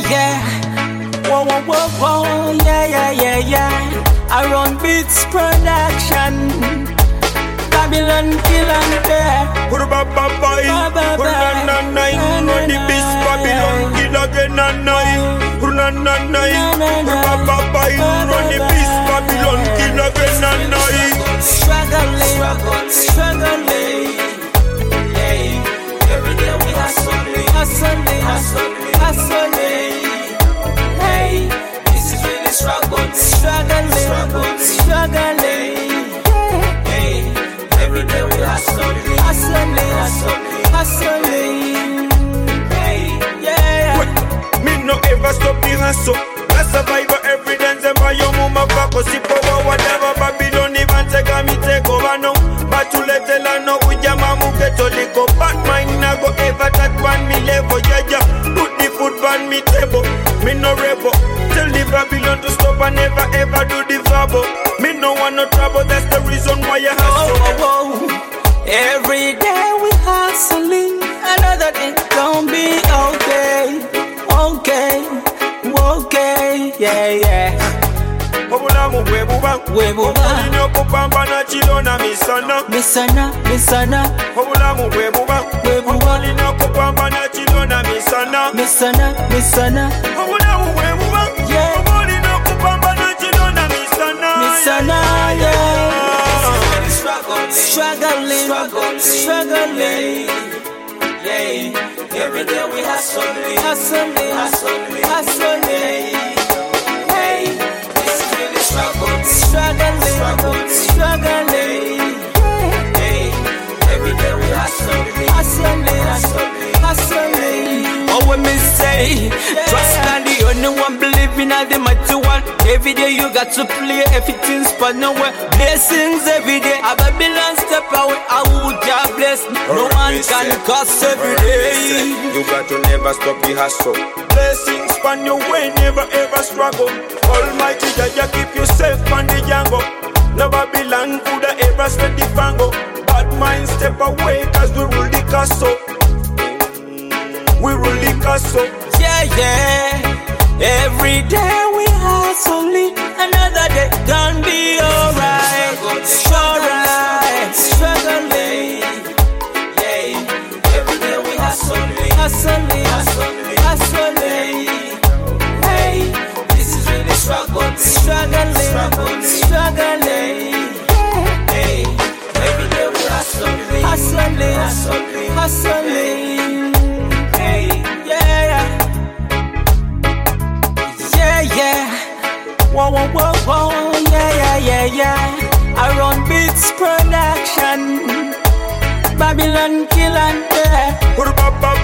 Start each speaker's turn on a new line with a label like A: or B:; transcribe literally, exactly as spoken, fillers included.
A: yeah. Whoa, whoa, whoa, whoa, yeah, yeah, yeah, yeah. I run Beats Production. Babylon kill and bear.
B: Put a baba boy, put a nine, run the beast. Babylon kill again and nine, put a nine, put a baba boy, run the beast. Babylon kill again and nine.
A: Struggling, struggling, yeah. Every day we hustling, hustling, hustling, hustling. Hey, this is really struggling, struggling, struggling. Hey, every day we hustling, hustling, hustling, hustling. Hey, yeah.
B: Wait, me no ever stop the hustle. I survive every dance and buy your mama back or sip over whatever. Babylon even take me take over now. But to let the land know with your mama get to lick up. But mine I go ever that one me level. Yeah, yeah. Put the food on me table. Me no rebel. Tell the Babylon to stop and never ever do the verbal. Me no want no trouble. That's the reason why you hustle.
A: Oh, oh, oh. Every day we hustling. Another day gon' be okay. Okay. Okay, yeah, yeah.
B: Obula mu webuba,
A: webuba.
B: Olino kupamba na chilo na misana,
A: misana, misana.
B: Obula mu webuba,
A: webuba.
B: Olino kupamba na chilo na misana,
A: misana, misana.
B: Obula mu webuba,
A: yeah.
B: Olino kupamba na chilo na misana,
A: misana, yeah. Struggling, struggling, struggling. Yeah. Every day we hustling, hustling, hustling, hustling. Hey, this is really struggling, struggling, struggling. Hey, every day we hustling, hustling, hustling, hustling. Oh, when me say, trust not the only one, believing in the mighty one. Every day you got to play, everything's fun nowhere. Blessings every day, a Babylon step away, I would just bless. No one can curse every day.
B: You got to never stop the hustle. Blessings on your way, never ever struggle. Almighty Jah keep you safe on the jungle. No Babylon could ever spread the fango. Bad mind step away, cause we rule the castle. We rule the castle.
A: Yeah, yeah. Every day we hustling, another day gonna be alright. Alright, struggling. Yeah, every day we hustling, hustling, hustling, hustling. Hey, this is really struggling, struggling, struggling. Hey, every day we hustling, hustling, hustling, hustling. Hey, yeah. Yeah, yeah. Whoa, whoa, whoa, whoa. Yeah, yeah, yeah, yeah. I run Beats Production. Babylon kill and bear.
B: Put a baba